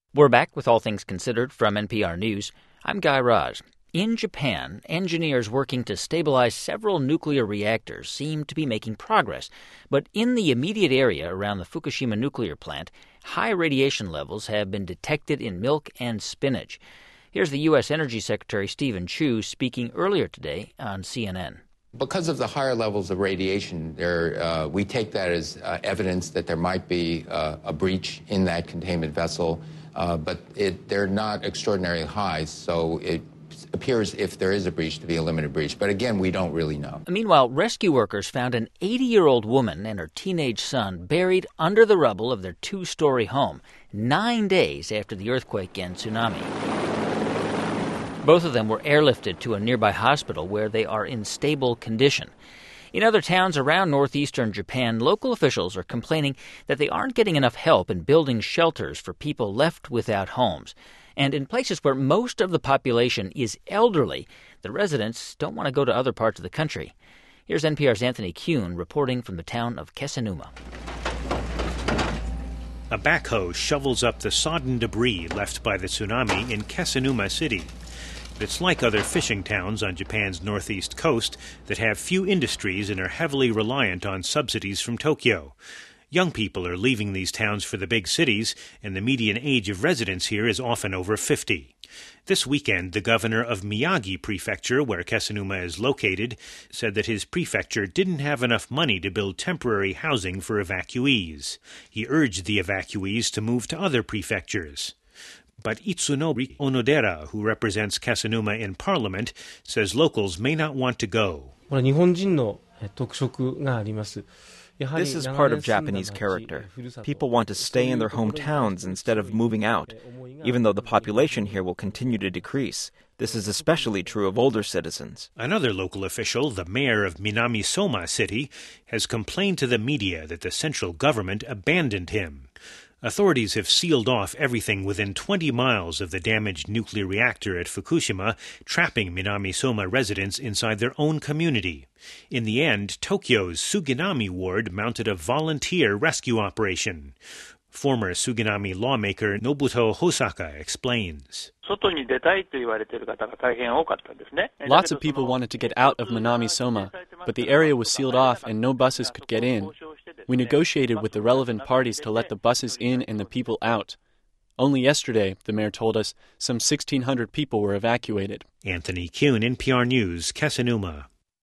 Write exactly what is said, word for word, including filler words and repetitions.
We're back with All Things Considered from N P R News. I'm Guy Raz. In Japan, engineers working to stabilize several nuclear reactors seem to be making progress. But in the immediate area around the Fukushima nuclear plant, high radiation levels have been detected in milk and spinach. Here's the U S. Energy Secretary Stephen Chu speaking earlier today on C N N. Because of the higher levels of radiation, there, uh, we take that as uh, evidence that there might be uh, a breach in that containment vessel, uh, but it, they're not extraordinarily high, so it appears if there is a breach to be a limited breach. But again, we don't really know. Meanwhile, rescue workers found an eighty-year-old woman and her teenage son buried under the rubble of their two-story home, nine days after the earthquake and tsunami. Both of them were airlifted to a nearby hospital where they are in stable condition. In other towns around northeastern Japan, local officials are complaining that they aren't getting enough help in building shelters for people left without homes. And in places where most of the population is elderly, the residents don't want to go to other parts of the country. Here's N P R's Anthony Kuhn reporting from the town of Kesennuma. A backhoe shovels up the sodden debris left by the tsunami in Kesennuma City. It's like other fishing towns on Japan's northeast coast that have few industries and are heavily reliant on subsidies from Tokyo. Young people are leaving these towns for the big cities, and the median age of residents here is often over fifty. This weekend, the governor of Miyagi Prefecture, where Kesennuma is located, said that his prefecture didn't have enough money to build temporary housing for evacuees. He urged the evacuees to move to other prefectures. But Itsunori Onodera, who represents Kesennuma in parliament, says locals may not want to go. This is part of Japanese character. People want to stay in their hometowns instead of moving out, even though the population here will continue to decrease. This is especially true of older citizens. Another local official, the mayor of Minamisoma City, has complained to the media that the central government abandoned him. Authorities have sealed off everything within twenty miles of the damaged nuclear reactor at Fukushima, trapping Minamisoma residents inside their own community. In the end, Tokyo's Suginami ward mounted a volunteer rescue operation. Former Suginami lawmaker Nobuto Hosaka explains. Lots of people wanted to get out of Minamisoma, but the area was sealed off and no buses could get in. We negotiated with the relevant parties to let the buses in and the people out. Only yesterday, the mayor told us, some sixteen hundred people were evacuated. Anthony Kuhn, N P R News, Kesennuma.